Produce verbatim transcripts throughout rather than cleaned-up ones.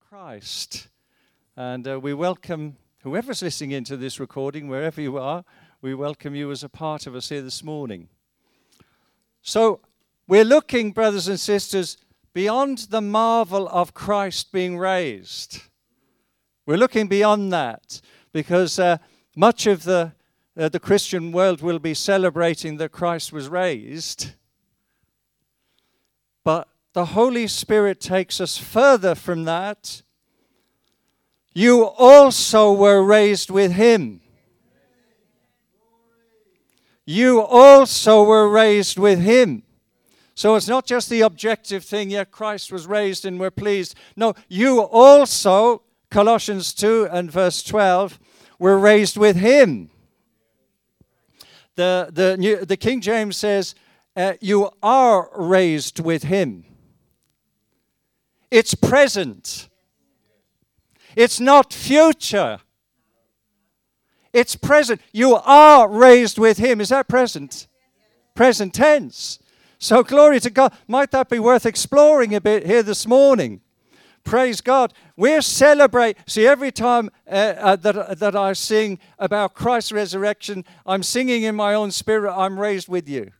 Christ. And uh, we welcome whoever's listening into this recording, wherever you are, we welcome you as a part of us here this morning. So we're looking, brothers and sisters, beyond the marvel of Christ being raised. We're looking beyond that because uh, much of the, uh, the Christian world will be celebrating that Christ was raised. But the Holy Spirit takes us further from that. You also were raised with him. You also were raised with him. So it's not just the objective thing, yeah, Christ was raised and we're pleased. No, you also, Colossians two and verse twelve, were raised with him. The, the, New, the King James says, uh, you are raised with him. It's present. It's not future. It's present. You are raised with him. Is that present? Present tense. So glory to God. Might that be worth exploring a bit here this morning? Praise God. We're celebrating. See, every time uh, uh, that, that I sing about Christ's resurrection, I'm singing in my own spirit, I'm raised with you.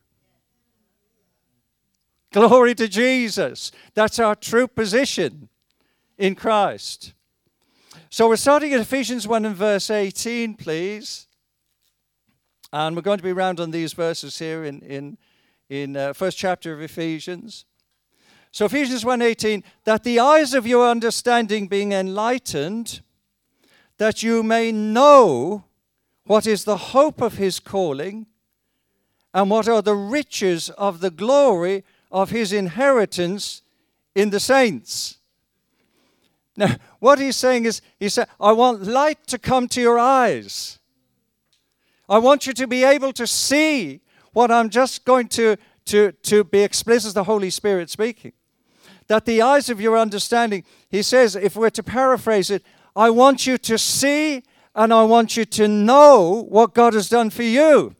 Glory to Jesus. That's our true position in Christ. So we're starting at Ephesians one and verse eighteen, please. And we're going to be round on these verses here in, in, in uh, first chapter of Ephesians. So Ephesians one eighteen, that the eyes of your understanding being enlightened, that you may know what is the hope of his calling, and what are the riches of the glory of his inheritance in the saints. Now, what he's saying is, he said, I want light to come to your eyes. I want you to be able to see what I'm just going to, to, to be explicit as the Holy Spirit speaking. That the eyes of your understanding, he says, if we're to paraphrase it, I want you to see and I want you to know what God has done for you.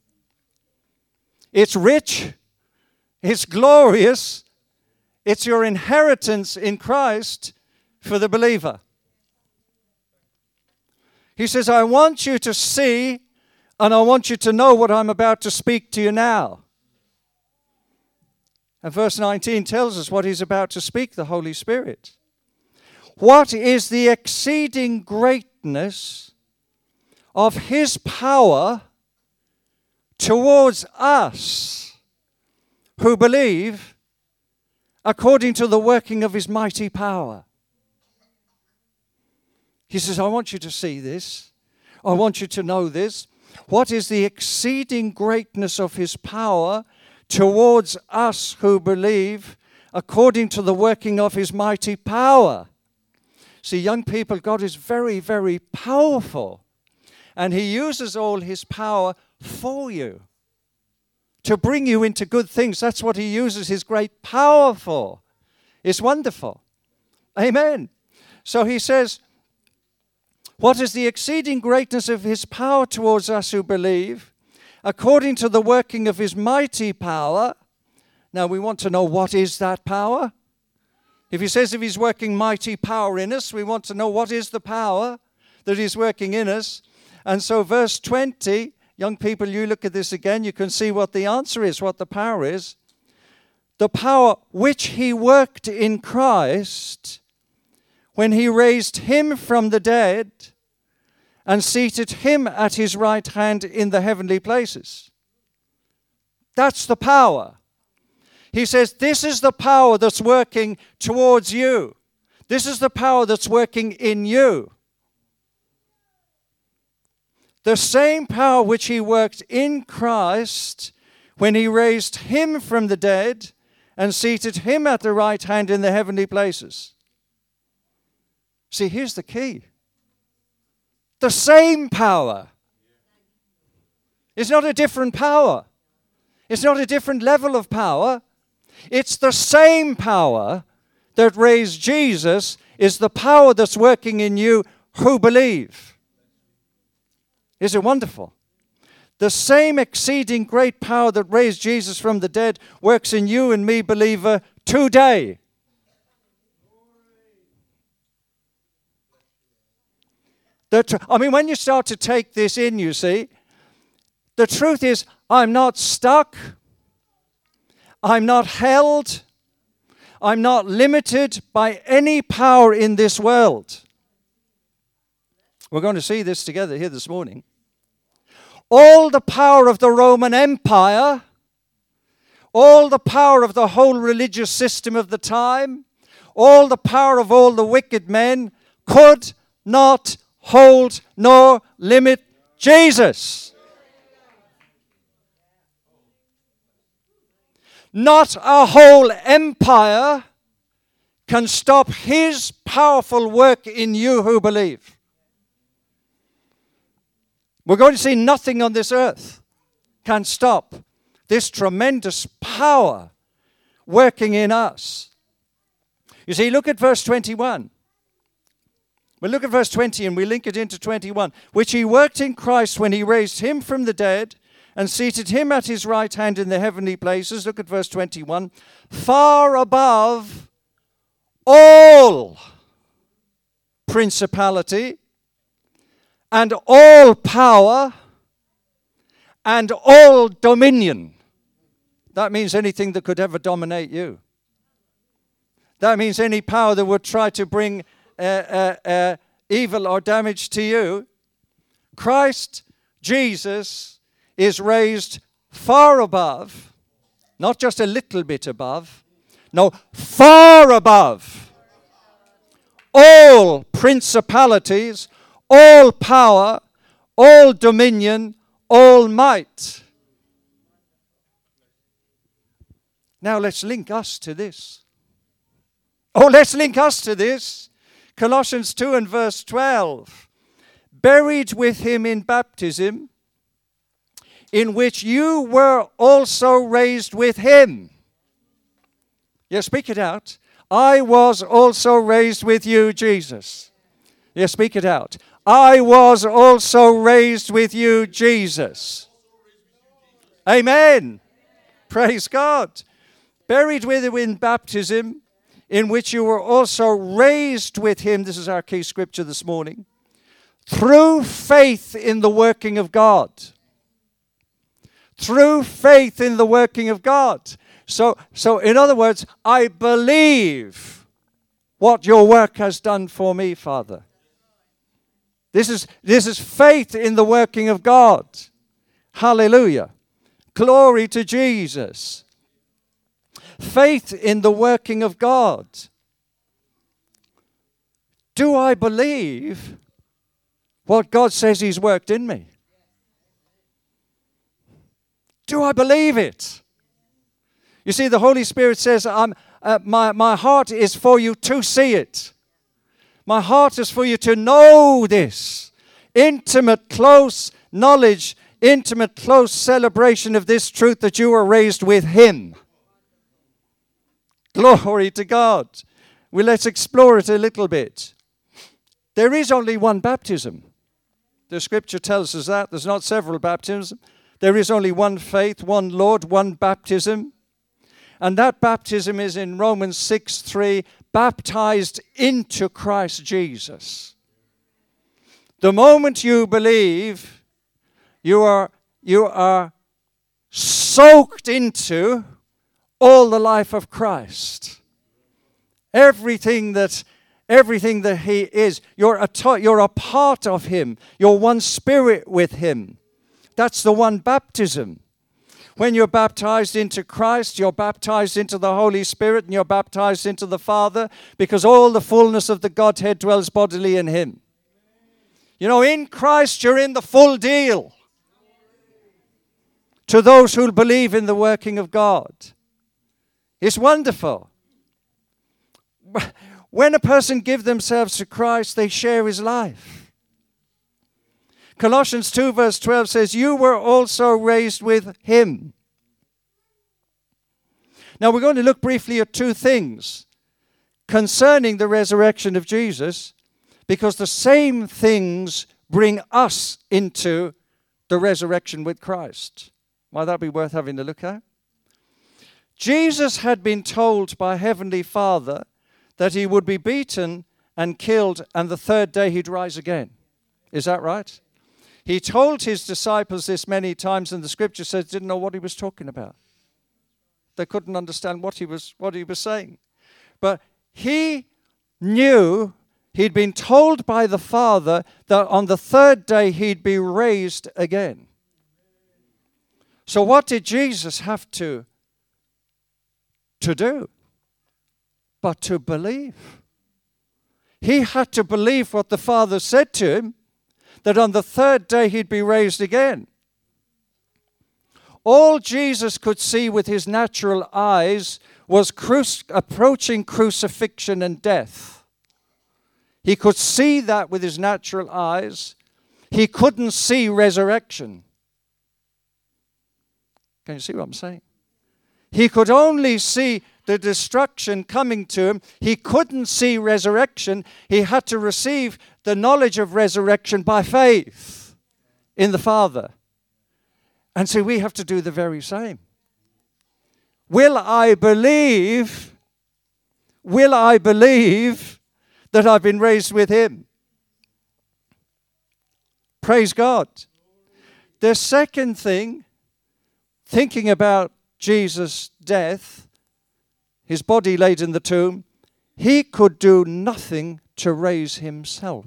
It's rich. It's glorious. It's your inheritance in Christ for the believer. He says, I want you to see and I want you to know what I'm about to speak to you now. And verse nineteen tells us what he's about to speak, the Holy Spirit. What is the exceeding greatness of his power towards us who believe, according to the working of his mighty power? He says, I want you to see this. I want you to know this. What is the exceeding greatness of his power towards us who believe, according to the working of his mighty power? See, young people, God is very, very powerful. And he uses all his power for you, to bring you into good things. That's what he uses his great power for. It's wonderful. Amen. So he says, what is the exceeding greatness of his power towards us who believe, according to the working of his mighty power? Now we want to know, what is that power? If he says if he's working mighty power in us, we want to know what is the power that he's working in us. And so verse twenty, young people, you look at this again, you can see what the answer is, what the power is. The power which he worked in Christ when he raised him from the dead and seated him at his right hand in the heavenly places. That's the power. He says, this is the power that's working towards you. This is the power that's working in you. The same power which he worked in Christ when he raised him from the dead and seated him at the right hand in the heavenly places. See, here's the key. The same power. It's not a different power. It's not a different level of power. It's the same power that raised Jesus is the power that's working in you who believe. Is it wonderful? The same exceeding great power that raised Jesus from the dead works in you and me, believer, today. The tr- I mean, when you start to take this in, you see, the truth is, I'm not stuck. I'm not held. I'm not limited by any power in this world. We're going to see this together here this morning. All the power of the Roman Empire, all the power of the whole religious system of the time, all the power of all the wicked men could not hold nor limit Jesus. Not a whole empire can stop his powerful work in you who believe. We're going to see nothing on this earth can stop this tremendous power working in us. You see, look at verse twenty-one. We'll look at verse twenty and we link it into twenty-one. Which he worked in Christ when he raised him from the dead and seated him at his right hand in the heavenly places. Look at verse twenty-one. Far above all principality and all power and all dominion. That means anything that could ever dominate you. That means any power that would try to bring uh, uh, uh, evil or damage to you. Christ Jesus is raised far above, not just a little bit above, no, far above all principalities, all power, all dominion, all might. Now let's link us to this. Oh, let's link us to this. Colossians two and verse twelve. Buried with him in baptism, in which you were also raised with him. Yes, speak it out. I was also raised with you, Jesus. Yes, speak it out. I was also raised with you, Jesus. Amen. Praise God. Buried with him in baptism, in which you were also raised with him. This is our key scripture this morning. Through faith in the working of God. Through faith in the working of God. So, so in other words, I believe what your work has done for me, Father. This is, this is faith in the working of God. Hallelujah. Glory to Jesus. Faith in the working of God. Do I believe what God says he's worked in me? Do I believe it? You see, the Holy Spirit says, I'm, uh, my, my heart is for you to see it. My heart is for you to know this. Intimate, close knowledge, intimate, close celebration of this truth that you were raised with him. Glory to God. Well, let's explore it a little bit. There is only one baptism. The scripture tells us that. There's not several baptisms. There is only one faith, one Lord, one baptism. And that baptism is in Romans six three, baptized into Christ Jesus. The moment you believe, you are, you are soaked into all the life of Christ. Everything that, everything that he is, you're a, to, you're a part of him. You're one spirit with him. That's the one baptism. When you're baptized into Christ, you're baptized into the Holy Spirit and you're baptized into the Father, because all the fullness of the Godhead dwells bodily in him. You know, in Christ you're in the full deal. To those who believe in the working of God. It's wonderful. When a person gives themselves to Christ, they share his life. Colossians two verse twelve says, you were also raised with him. Now we're going to look briefly at two things concerning the resurrection of Jesus, because the same things bring us into the resurrection with Christ. Might that be worth having a look at? Jesus had been told by Heavenly Father that he would be beaten and killed and the third day he'd rise again. Is that right? He told his disciples this many times, and the scripture says didn't know what he was talking about. They couldn't understand what he was what he was saying. But he knew, he'd been told by the Father that on the third day he'd be raised again. So what did Jesus have to, to do? But to believe. He had to believe what the Father said to him, that on the third day he'd be raised again. All Jesus could see with his natural eyes was cru- approaching crucifixion and death. He could see that with his natural eyes. He couldn't see resurrection. Can you see what I'm saying? He could only see the destruction coming to him. He couldn't see resurrection. He had to receive the knowledge of resurrection by faith in the Father. And so we have to do the very same. Will I believe, will I believe that I've been raised with him? Praise God. The second thing, thinking about Jesus' death, his body laid in the tomb, he could do nothing to raise himself.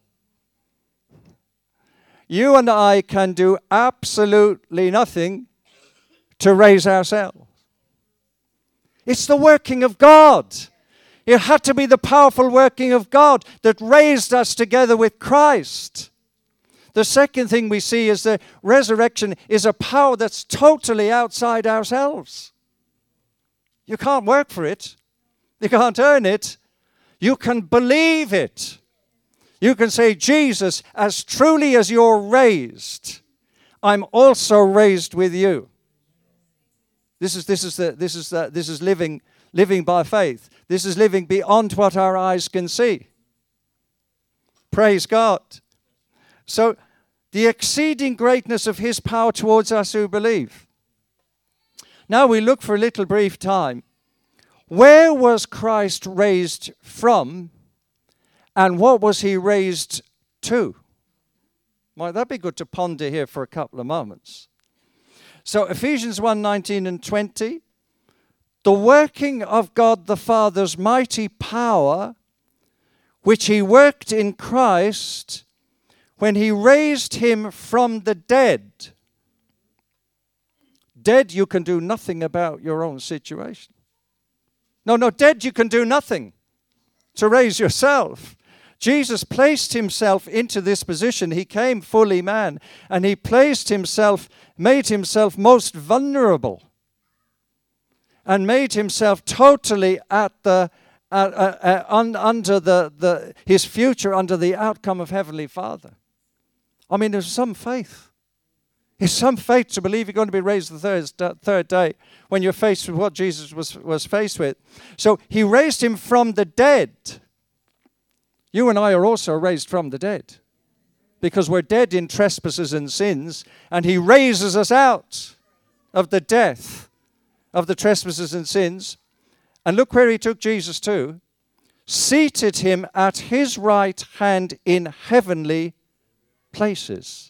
You and I can do absolutely nothing to raise ourselves. It's the working of God. It had to be the powerful working of God that raised us together with Christ. The second thing we see is that resurrection is a power that's totally outside ourselves. You can't work for it. You can't earn it. You can believe it. You can say, Jesus, as truly as you're raised, I'm also raised with you. This is this is the this is the, this is living living by faith. This is living beyond what our eyes can see. Praise God. So the exceeding greatness of his power towards us who believe. Now we look for a little brief time. Where was Christ raised from? And what was he raised to? Might that be good to ponder here for a couple of moments? So Ephesians one, nineteen and twenty. The working of God the Father's mighty power, which he worked in Christ when he raised him from the dead. Dead, you can do nothing about your own situation. No, no, dead, you can do nothing to raise yourself. Jesus placed himself into this position. He came fully man, and he placed himself, made himself most vulnerable, and made himself totally at the uh, uh, uh, un, under the, the his future under the outcome of Heavenly Father. I mean, there's some faith. There's some faith to believe you're going to be raised the third, third day when you're faced with what Jesus was, was faced with. So he raised him from the dead. You and I are also raised from the dead because we're dead in trespasses and sins, and he raises us out of the death of the trespasses and sins. And look where he took Jesus to. Seated him at his right hand in heavenly places,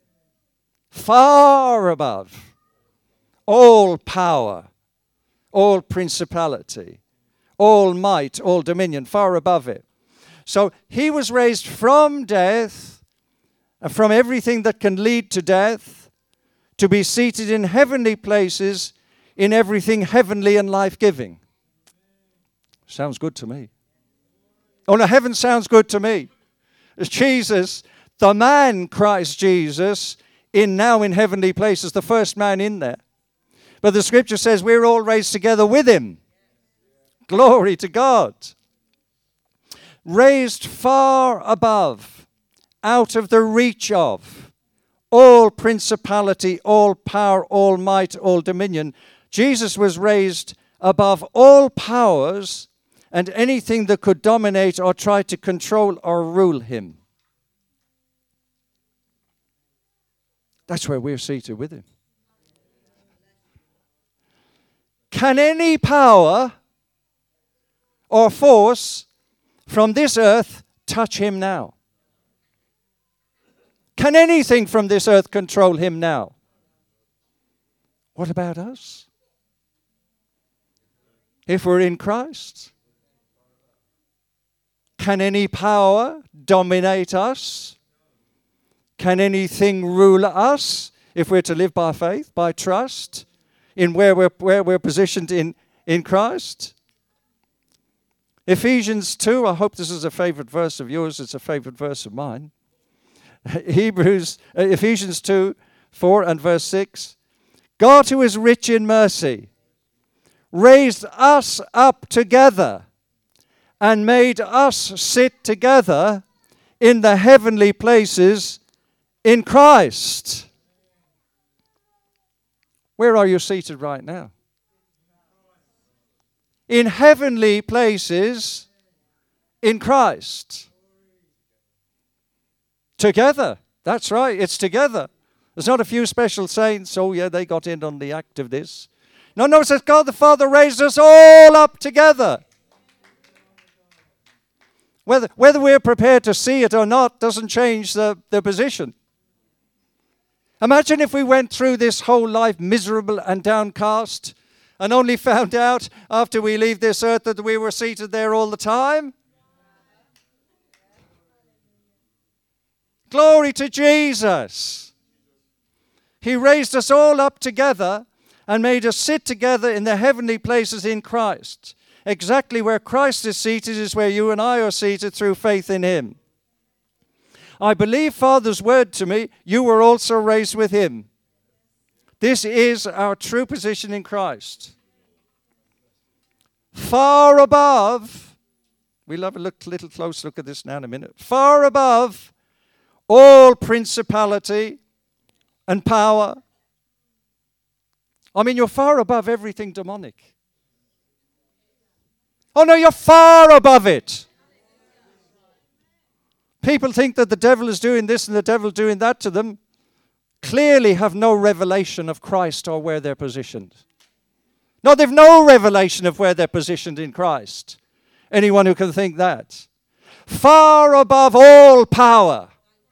far above all power, all principality, all might, all dominion, far above it. So he was raised from death, and from everything that can lead to death, to be seated in heavenly places in everything heavenly and life-giving. Sounds good to me. Oh no, heaven sounds good to me. It's Jesus, the man Christ Jesus, in now in heavenly places, the first man in there. But the scripture says we're all raised together with him. Glory to God. Raised far above, out of the reach of all principality, all power, all might, all dominion. Jesus was raised above all powers and anything that could dominate or try to control or rule him. That's where we're seated with him. Can any power or force from this earth touch him now? Can anything from this earth control him now? What about us? If we're in Christ, can any power dominate us? Can anything rule us if we're to live by faith, by trust, in where we're, where we're positioned in, in Christ? Ephesians two, I hope this is a favorite verse of yours, it's a favorite verse of mine. Hebrews, uh, Ephesians two, four and verse six. God, who is rich in mercy, raised us up together and made us sit together in the heavenly places in Christ. Where are you seated right now? In heavenly places in Christ. Together. That's right, it's together. There's not a few special saints, oh yeah, they got in on the act of this. No, no, it says God the Father raised us all up together. Whether, whether we're prepared to see it or not doesn't change the, the position. Imagine if we went through this whole life miserable and downcast and only found out after we leave this earth that we were seated there all the time. Glory to Jesus. He raised us all up together and made us sit together in the heavenly places in Christ. Exactly where Christ is seated is where you and I are seated through faith in him. I believe Father's word to me, you were also raised with him. This is our true position in Christ. Far above, we'll have a look, little close look at this now in a minute. Far above all principality and power. I mean, you're far above everything demonic. Oh no, you're far above it. People think that the devil is doing this and the devil doing that to them. Clearly have no revelation of Christ or where they're positioned. No, they've no revelation of where they're positioned in Christ. Anyone who can think that. Far above all power.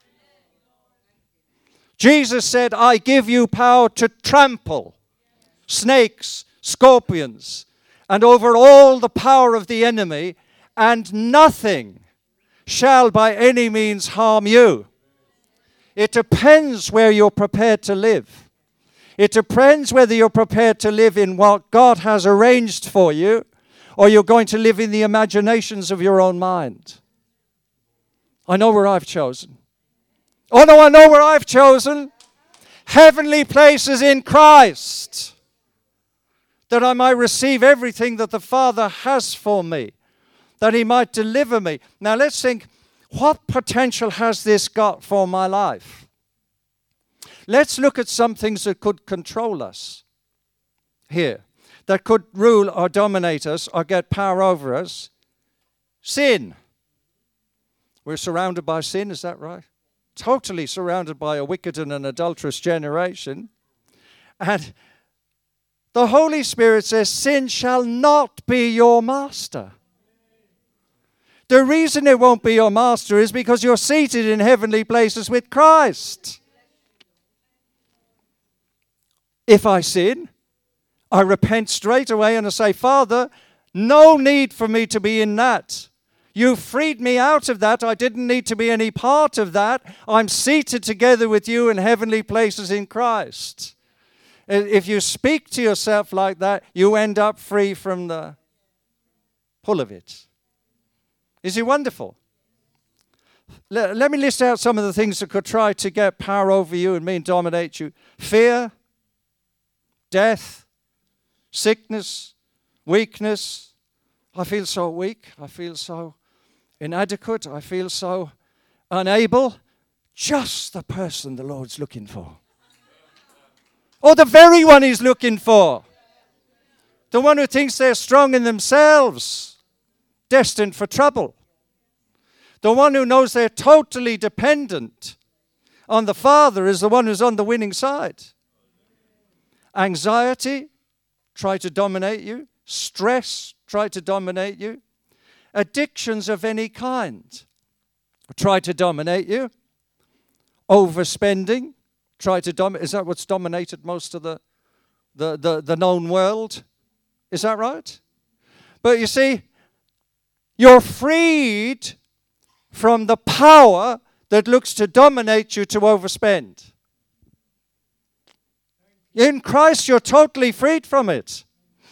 Jesus said, I give you power to trample snakes, scorpions, and over all the power of the enemy, and nothing shall by any means harm you. It depends where you're prepared to live. It depends whether you're prepared to live in what God has arranged for you, or you're going to live in the imaginations of your own mind. I know where I've chosen. Oh no, I know where I've chosen. Heavenly places in Christ. That I might receive everything that the Father has for me. That he might deliver me. Now let's think, what potential has this got for my life? Let's look at some things that could control us here. That could rule or dominate us or get power over us. Sin. We're surrounded by sin, is that right? Totally surrounded by a wicked and an adulterous generation. And the Holy Spirit says, sin shall not be your master. The reason it won't be your master is because you're seated in heavenly places with Christ. If I sin, I repent straight away and I say, Father, no need for me to be in that. You freed me out of that. I didn't need to be any part of that. I'm seated together with you in heavenly places in Christ. If you speak to yourself like that, you end up free from the pull of it. Is he wonderful? Let, let me list out some of the things that could try to get power over you and me and dominate you. Fear, death, sickness, weakness. I feel so weak. I feel so inadequate. I feel so unable. Just the person the Lord's looking for. Or the very one he's looking for. The one who thinks they're strong in themselves, destined for trouble. The one who knows they're totally dependent on the Father is the one who's on the winning side. Anxiety, try to dominate you. Stress, try to dominate you. Addictions of any kind, try to dominate you. overspending, try to dominate. Is that what's dominated most of the, the, the, the known world? Is that right? But you see, you're freed from the power that looks to dominate you to overspend. In Christ, you're totally freed from it.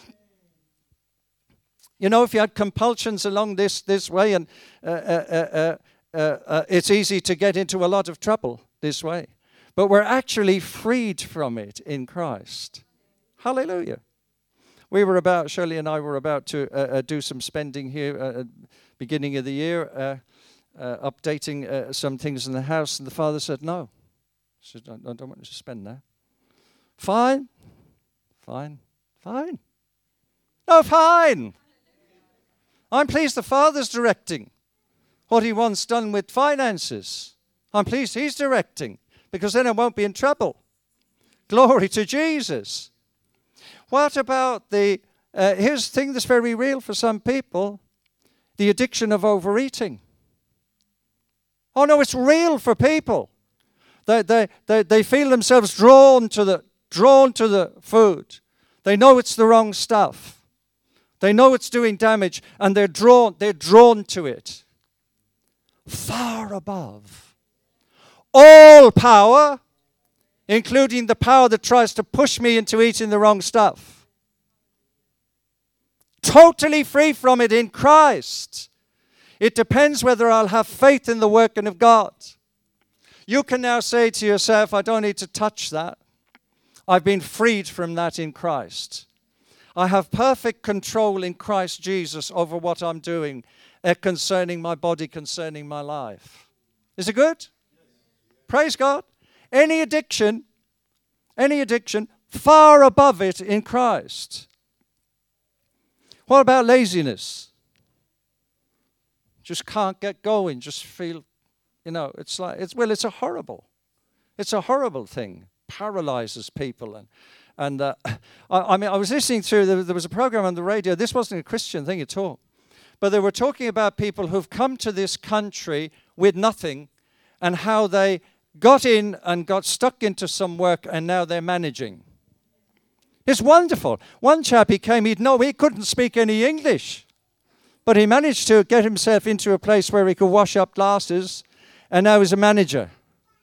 You know, if you had compulsions along this, this way, and uh, uh, uh, uh, uh, it's easy to get into a lot of trouble this way. But we're actually freed from it in Christ. Hallelujah. We were about, Shirley and I were about to uh, uh, do some spending here uh, at the beginning of the year, uh, uh, updating uh, some things in the house, and the father said, no. I said, I don't want you to spend that. Fine, fine, fine. No, fine. I'm pleased the Father's directing what he wants done with finances. I'm pleased he's directing, because then I won't be in trouble. Glory to Jesus. What about the, uh, here's the thing that's very real for some people, the addiction of overeating. Oh no, it's real for people. They, they, they, they feel themselves drawn to the, drawn to the food. They know it's the wrong stuff. They know it's doing damage, and they're drawn, they're drawn to it. Far above all power, including the power that tries to push me into eating the wrong stuff. Totally free from it in Christ. It depends whether I'll have faith in the working of God. You can now say to yourself, I don't need to touch that. I've been freed from that in Christ. I have perfect control in Christ Jesus over what I'm doing uh, concerning my body, concerning my life. Is it good? Yes. Praise God. Any addiction, any addiction, far above it in Christ. What about laziness? Just can't get going, just feel, you know, it's like, it's well, it's a horrible, it's a horrible thing. Paralyzes people. And And uh, I, I mean, I was listening to, there, there was a program on the radio. This wasn't a Christian thing at all. But they were talking about people who've come to this country with nothing and how they got in and got stuck into some work and now they're managing. It's wonderful. One chap, he came, he'd know, he couldn't speak any English. But he managed to get himself into a place where he could wash up glasses, and now he's a manager.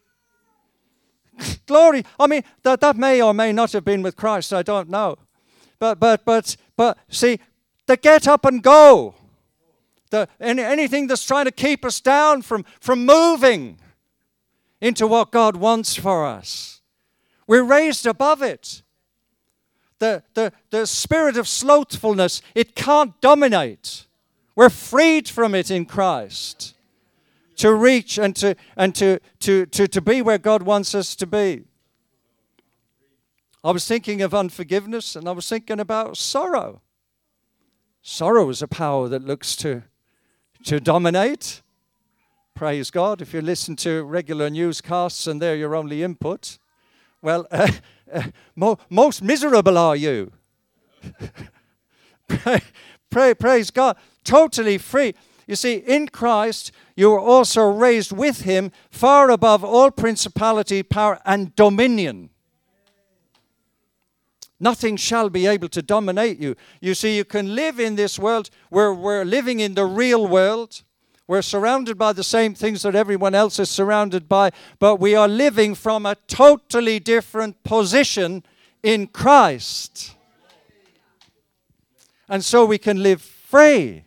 Glory. I mean, that, that may or may not have been with Christ. I don't know. But, but, but, but, see, the get up and go. The, any, anything that's trying to keep us down from, from moving into what God wants for us. We're raised above it. The, the, the spirit of slothfulness, it can't dominate. We're freed from it in Christ. To reach and to and to, to, to, to be where God wants us to be. I was thinking of unforgiveness, and I was thinking about sorrow. Sorrow is a power that looks to, to dominate. Praise God. If you listen to regular newscasts and they're your only input, well, uh, uh, mo- most miserable are you. pray, pray, praise God. Totally free. You see, in Christ, you were also raised with him far above all principality, power, and dominion. Nothing shall be able to dominate you. You see, you can live in this world where we're living in the real world. We're surrounded by the same things that everyone else is surrounded by, but we are living from a totally different position in Christ. And so we can live free.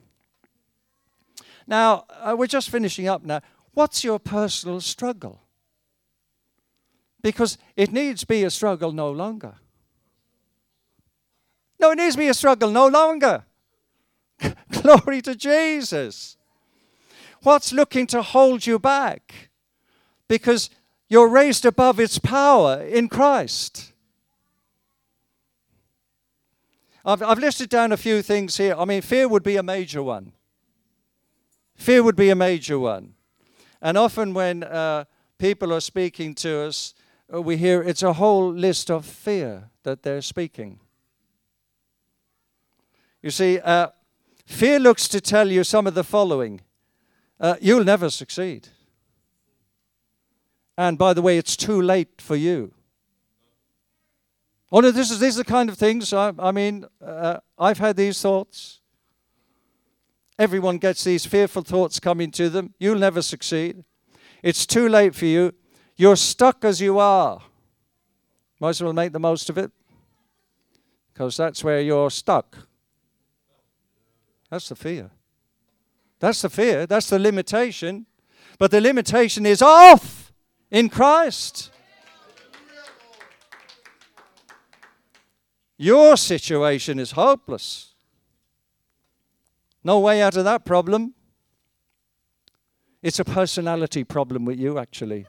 Now, uh, we're just finishing up now. What's your personal struggle? Because it needs to be a struggle no longer. No, it needs to be a struggle no longer. Glory to Jesus. What's looking to hold you back? Because you're raised above its power in Christ. I've, I've listed down a few things here. I mean, fear would be a major one. Fear would be a major one. And often when uh, people are speaking to us, uh, we hear it's a whole list of fear that they're speaking. You see, uh, fear looks to tell you some of the following. Uh, you'll never succeed. And by the way, it's too late for you. Oh no, this is, these are the kind of things, I, I mean, uh, I've had these thoughts. Everyone gets these fearful thoughts coming to them. You'll never succeed. It's too late for you. You're stuck as you are. Might as well make the most of it, because that's where you're stuck. That's the fear. That's the fear. That's the limitation. But the limitation is off in Christ. Your situation is hopeless. No way out of that problem. It's a personality problem with you, actually.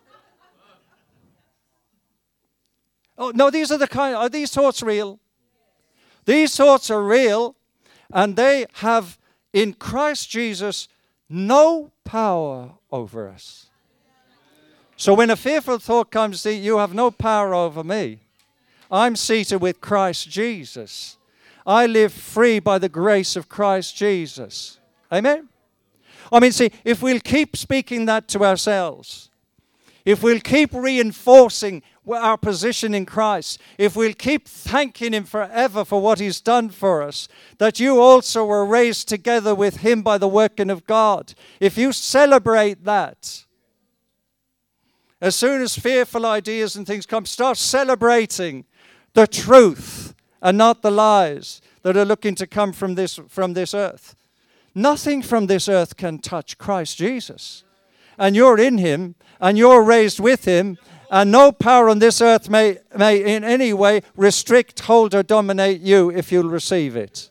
Oh, no, these are the kind, are these thoughts real? These thoughts are real, and they have, in Christ Jesus, no power over us. So when a fearful thought comes to you, you have no power over me. I'm seated with Christ Jesus. I live free by the grace of Christ Jesus. Amen? I mean, see, if we'll keep speaking that to ourselves, if we'll keep reinforcing our position in Christ, if we'll keep thanking Him forever for what He's done for us, that you also were raised together with Him by the working of God, if you celebrate that, as soon as fearful ideas and things come, start celebrating the truth and not the lies that are looking to come from this, from this earth. Nothing from this earth can touch Christ Jesus. And you're in Him, and you're raised with Him, and no power on this earth may, may in any way restrict, hold, or dominate you if you'll receive it.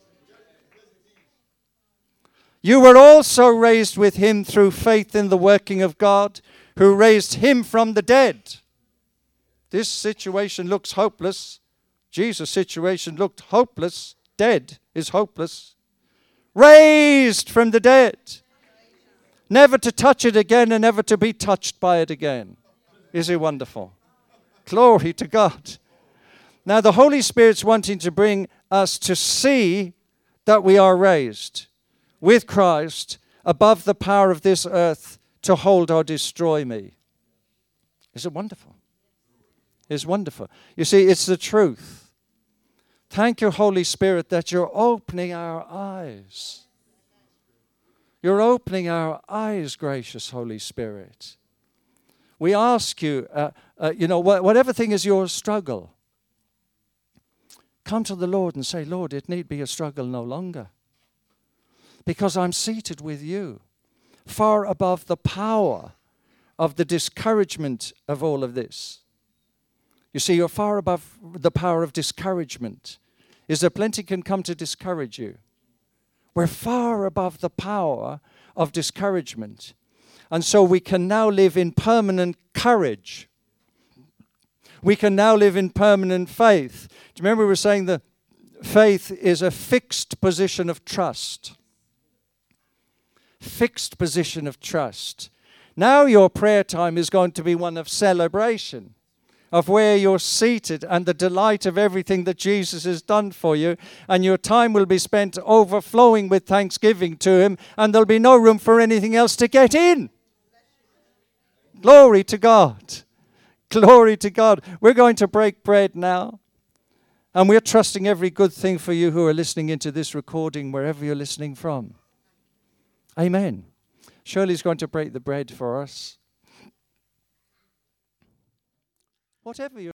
You were also raised with Him through faith in the working of God, who raised Him from the dead. This situation looks hopeless. Jesus' situation looked hopeless. Dead is hopeless. Raised from the dead. Never to touch it again and never to be touched by it again. Is He wonderful? Glory to God. Now the Holy Spirit's wanting to bring us to see that we are raised with Christ above the power of this earth to hold or destroy me. Is it wonderful? It's wonderful. You see, it's the truth. Thank you, Holy Spirit, that you're opening our eyes. You're opening our eyes, gracious Holy Spirit. We ask you, uh, uh, you know, wh- whatever thing is your struggle, come to the Lord and say, Lord, it need be a struggle no longer. Because I'm seated with you, far above the power of the discouragement of all of this. You see, you're far above the power of discouragement. Is there plenty can come to discourage you? We're far above the power of discouragement. And so we can now live in permanent courage. We can now live in permanent faith. Do you remember we were saying that faith is a fixed position of trust? Fixed position of trust. Now your prayer time is going to be one of celebration, of where you're seated and the delight of everything that Jesus has done for you. And your time will be spent overflowing with thanksgiving to Him, and there'll be no room for anything else to get in. Glory to God. Glory to God. We're going to break bread now. And we're trusting every good thing for you who are listening into this recording, wherever you're listening from. Amen. Shirley's going to break the bread for us. Whatever you